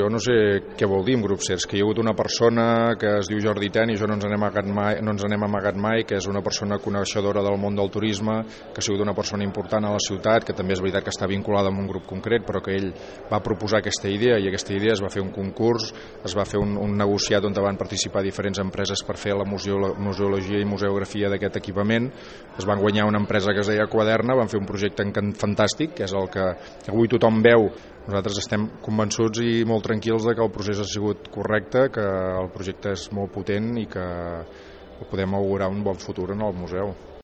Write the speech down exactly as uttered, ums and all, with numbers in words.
Jo no sé què vol dir en grup CERS, que hi ha hagut una persona que es diu Jordi Ten i jo no ens n'hem amagat mai, no ens n'hem amagat mai, que és una persona coneixedora del món del turisme, que ha sigut una persona important a la ciutat, que també és veritat que està vinculada amb un grup concret, però que ell va proposar aquesta idea i aquesta idea es va fer un concurs, es va fer un, un negociat on van participar diferents empreses per fer la museologia i museografia d'aquest equipament. Es van guanyar una empresa que es deia Quaderna, van fer un projecte fantàstic, que és el que avui tothom veu. Nosaltres estem convençuts i molt tranquils de que el procés ha sigut correcte, que el projecte és molt potent i que podem augurar un bon futur en el museu.